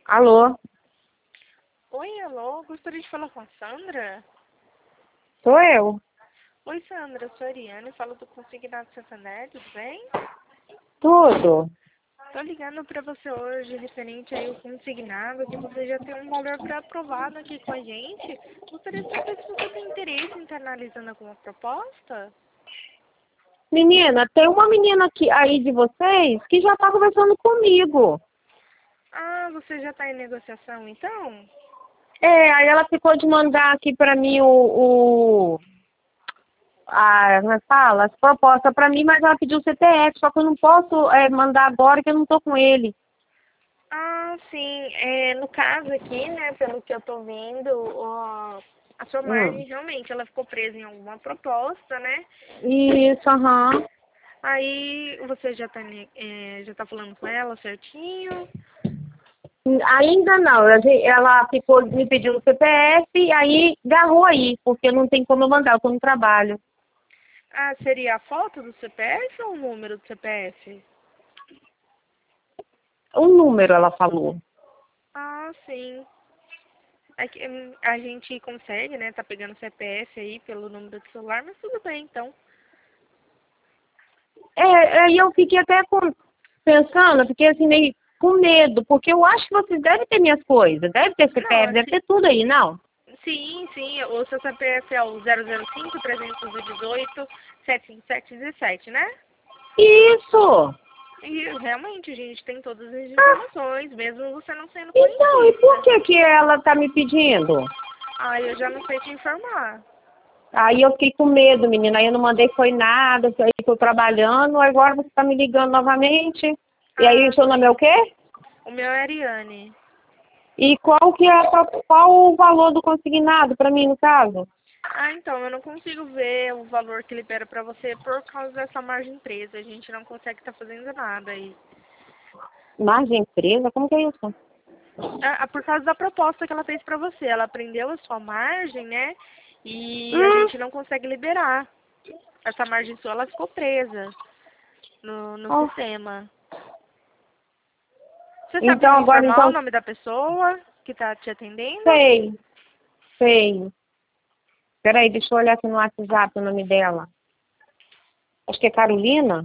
Alô, Oi, alô, gostaria de falar com a Sandra? sou eu. Oi, Sandra, eu sou a Ariane, falo do Consignado Santander, tudo bem? Tudo. Tô ligando pra você hoje referente aí ao consignado, que você já tem um valor pré-aprovado aqui com a gente. Gostaria de saber se você tem interesse em estar analisando alguma proposta? Menina, tem uma menina aqui aí de vocês que já tá conversando comigo. Ah, você já tá em negociação, então? Aí ela ficou de mandar aqui pra mim como é que fala? As propostas pra mim, mas ela pediu o CPF, só que eu não posso mandar agora que eu não tô com ele. Ah, sim. No caso aqui, né, pelo que eu tô vendo, a sua Hum. margem realmente ela ficou presa em alguma proposta, né? Isso, aham. Aí você já tá falando com ela certinho? Ainda não, ela ficou me pedindo o CPF e aí agarrou aí, porque não tem como eu mandar, eu tô no trabalho. Ah, seria a foto do CPF ou o número do CPF? O número, ela falou. Ah, sim. É que a gente consegue, né, tá pegando o CPF aí pelo número do celular, mas tudo bem, então. Aí eu fiquei até pensando, fiquei assim meio com medo, porque eu acho que vocês devem ter minhas coisas, deve ter Não, CPF, deve ter tudo aí, não? sim, o seu CPF é o 005-318-75717, né? Isso! E realmente a gente tem todas as informações, mesmo você não sendo Então, e por conhecida. que ela tá me pedindo? Ah, eu já não sei te informar. Aí eu fiquei com medo, menina, aí eu não mandei foi nada, aí tô trabalhando, agora você tá me ligando novamente. E aí o Ah, seu nome é o sim. quê? O meu é Ariane. E qual o valor do consignado pra mim, no caso? Ah, então, eu não consigo ver o valor que libera pra você por causa dessa margem presa. A gente não consegue estar fazendo nada aí. Margem presa? Como que é isso? Por causa da proposta que ela fez pra você. Ela prendeu a sua margem, né? E a Hum, gente não consegue liberar. Essa margem sua, ela ficou presa no ó. sistema. Você sabe Então, me agora, informar o então, nome da pessoa que tá te atendendo? sei, sei. Peraí, deixa eu olhar aqui no WhatsApp o nome dela. Acho que é Carolina.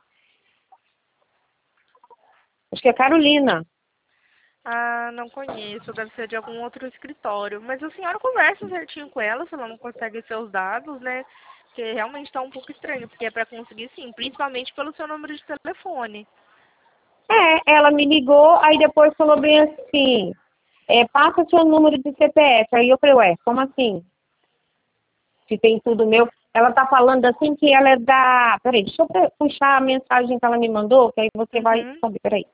Acho que é Carolina. Ah, não conheço, deve ser de algum outro escritório. Mas a senhora conversa certinho com ela, se ela não consegue seus dados, né? Porque realmente tá um pouco estranho, porque é para conseguir sim, principalmente pelo seu número de telefone. Ela me ligou, aí depois falou bem assim, passa seu número de CPF. Aí eu falei, ué, como assim? Se tem tudo meu. Ela tá falando assim que ela é da... Peraí, deixa eu puxar a mensagem que ela me mandou, que aí você vai Uhum. saber. Peraí.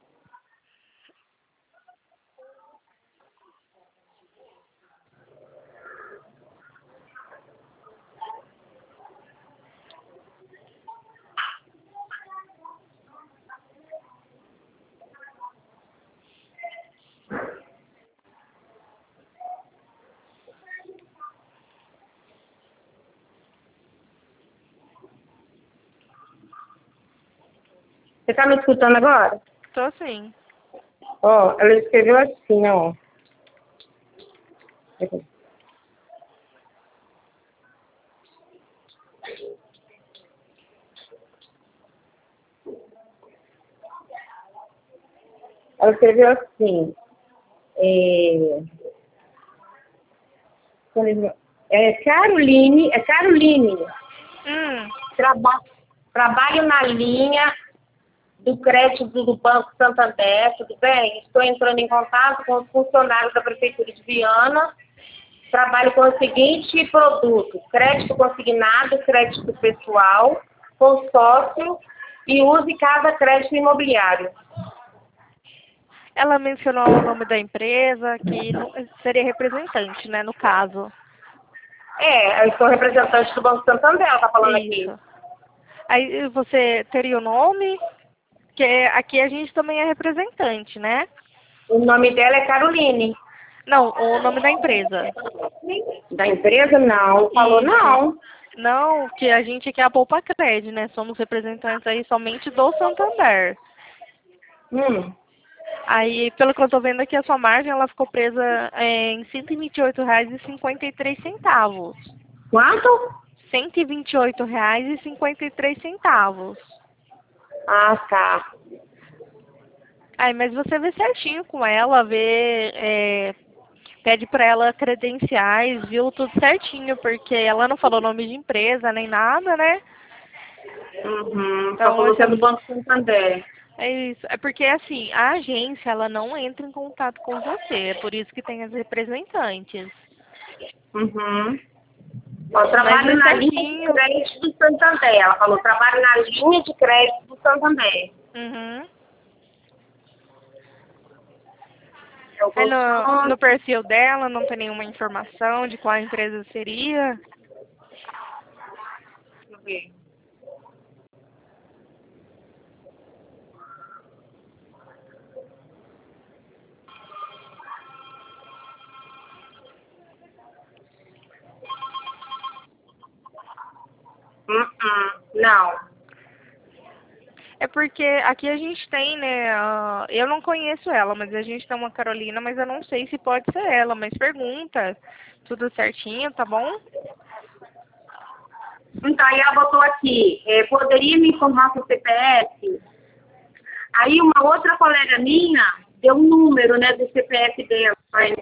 Você tá me escutando agora? Tô sim. Ó, ela escreveu assim, ó. Ela escreveu assim, é, Caroline, Hum. traba, trabalho na linha do crédito do Banco Santander, tudo bem? Estou entrando em contato com os funcionários da Prefeitura de Viana. Trabalho com o seguinte produto: crédito consignado, crédito pessoal, consórcio e use cada crédito imobiliário. Ela mencionou o nome da empresa, que seria representante, né, no caso. Eu sou representante do Banco Santander, ela está falando aqui. Isso. Aí você teria o nome, que aqui a gente também é representante, né? O nome dela é Caroline. Não, o nome da empresa. Da empresa, não. Falou Isso. não. Não, que a gente aqui é a Poupa Cred, né? Somos representantes aí somente do Santander. Hum. Aí, pelo que eu tô vendo aqui, a sua margem, ela ficou presa em R$ 128,53. Quanto? R$ 128,53. Ah, tá. Aí, mas você vê certinho com ela, pede pra ela credenciais, viu tudo certinho, porque ela não falou nome de empresa nem nada, né? Uhum. Só Então, falou que é do Banco Santander. é isso. É porque, assim, a agência, ela não entra em contato com você, é por isso que tem as representantes. Uhum. Ó, Mas trabalho é na linha de certinho. crédito do Santander. Ela falou, trabalho na linha de crédito do Santander. Uhum. Eu Aí vou só... no perfil dela não tem nenhuma informação de qual empresa seria. Deixa eu ver. Não. É porque aqui a gente tem, né? Eu não conheço ela, mas a gente tem uma Carolina, mas eu não sei se pode ser ela. Mas pergunta, tudo certinho, tá bom? Então, aí ela botou aqui, poderia me informar com o CPF? Aí uma outra colega minha deu um número, né, do CPF dela.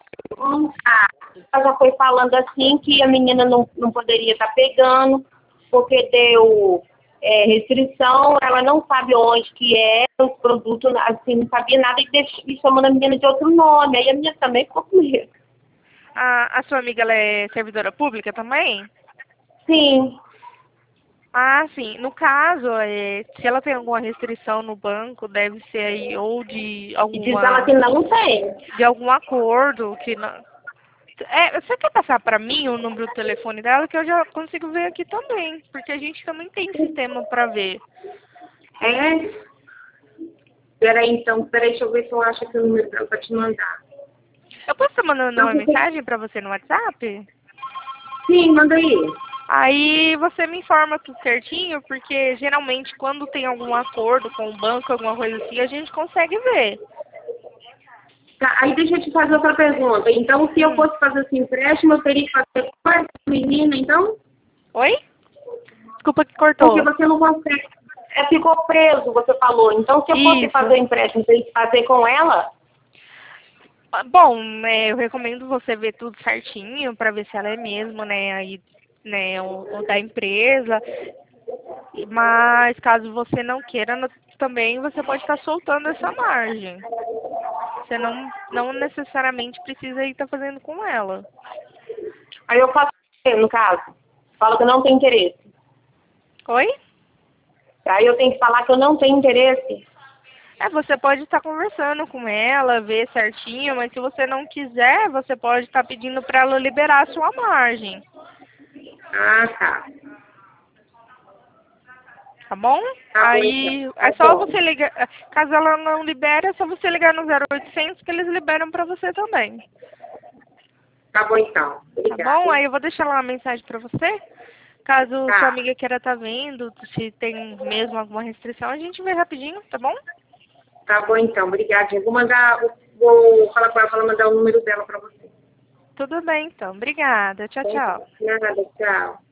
Ela já foi falando assim que a menina não poderia estar pegando, porque deu restrição, ela não sabe onde que é, os produtos, assim, não sabia nada e chamando a menina de outro nome. Aí a menina também ficou com medo. A sua amiga, ela é servidora pública também? Sim, Ah, sim. No caso, se ela tem alguma restrição no banco, deve ser aí ou e diz ela que não tem. de algum acordo que não. Você quer passar para mim o número do telefone dela que eu já consigo ver aqui também, porque a gente também tem sistema para ver. É? Peraí, então, deixa eu ver se eu acho aqui o número dela pra te mandar. Eu posso estar mandando Não, uma mensagem para você no WhatsApp? sim, manda aí. Aí você me informa tudo certinho, porque geralmente quando tem algum acordo com o banco, alguma coisa assim, a gente consegue ver. Tá, aí deixa eu te fazer outra pergunta. Então, se eu Hum. fosse fazer esse empréstimo, eu teria que fazer com essa menina, então? Oi? Desculpa que Porque cortou. você não consegue. Ficou preso, você falou. Então, se eu fosse fazer o Isso. empréstimo, eu teria que fazer com ela? Bom, eu recomendo você ver tudo certinho para ver se ela é mesmo, né, aí, né, o da empresa. Mas caso você não queira, também você pode estar soltando essa margem. Você não necessariamente precisa ir estar fazendo com ela. Aí eu faço, no caso. Falo que eu não tenho interesse. Oi? Aí eu tenho que falar que eu não tenho interesse. Você pode estar conversando com ela, ver certinho, mas se você não quiser, você pode estar pedindo para ela liberar a sua margem. Ah, tá. Tá bom? Tá bom, então. Aí Tá é só bom. você ligar. Caso ela não libere, é só você ligar no 0800 que eles liberam para você também. Tá bom, então. Tá bom? Obrigada. Aí eu vou deixar lá uma mensagem para você. Caso sua Tá. amiga queira estar vendo, se tem mesmo alguma restrição, a gente vê rapidinho, tá bom? Tá bom, então. Obrigada. Eu vou falar com ela para ela mandar o número dela para você. Tudo bem, então. Obrigada. Tchau, tchau. Nada, tchau.